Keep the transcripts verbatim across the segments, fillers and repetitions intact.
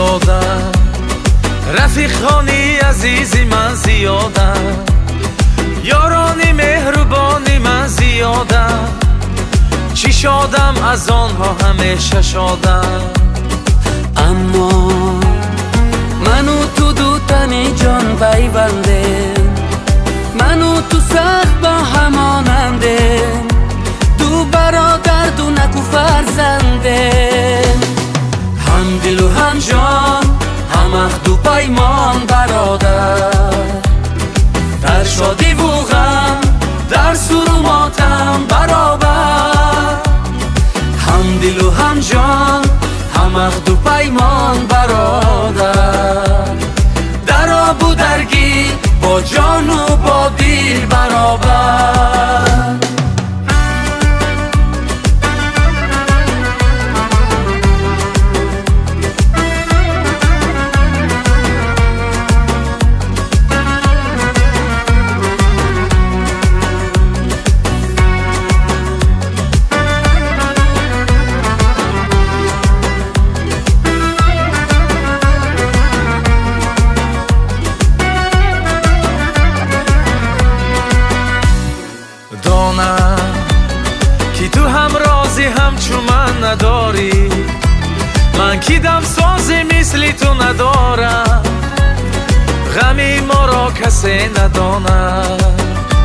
زیادم، رفیق خانی عزیزی من زیادم، یارانی مهربانی من زیادم، چی شادم از آنها همیشه شادم. اما منو تو دوتنی جان پیونده، منو تو سخت با هماننده، دو برادر دو نکو فرزنده، هم دل و هم جان هم عهد و پیمان برادر، در شادی و غم در سور و ماتم برابر، هم دل و هم جان هم عهد و پیمان برادر، در آب و درگیر با جان و با دل برابر. کی تو هم رازی همچو من نداری، من کی دم سازی مثلی تو ندارم، غمی ما را کسی نداند.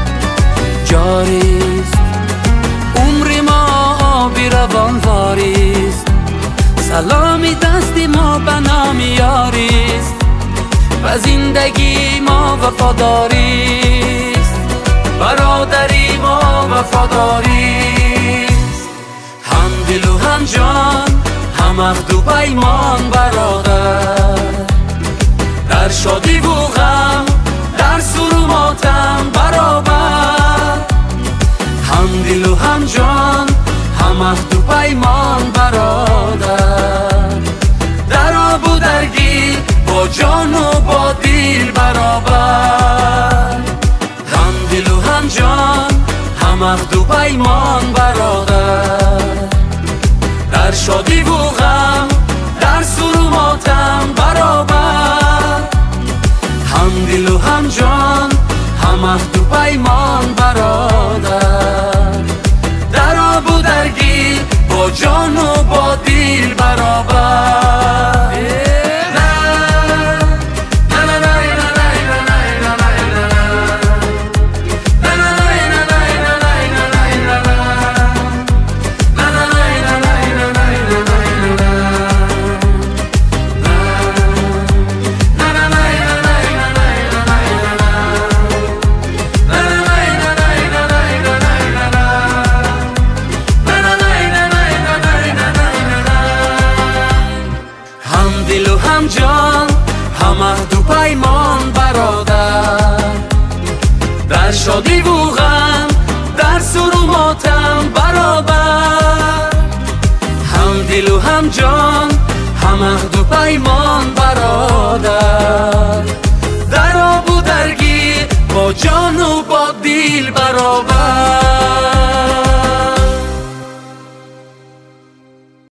جاریست عمر ما آبی روان واریست، سلامی دستی ما به نام یاریست، و زندگی ما وفاداریست، برادری ما وفاداریست، هم دل و هم جان هم عهد و پیمان برادر، در شادی و غم در سور و ماتم برابر، هم دل و هم جان هم عهد و پیمان برادر، در آب و درگیر با جان و با دل برابر، هم دل و هم جان هم عهد و پیمان برادر، در شادی و غم در سور و ماتم برابر، هم دل و هم جان هم عهد و پیمان برادر، در آب و درگیر با جان و با دل برابر. دل و هم جان هم عهد و پیمان برادر، در شادی و غم در سور و ماتم برابر، هم دل و هم جان هم عهد و پیمان برادر، در آب و درگیر با جان و با دل برابر.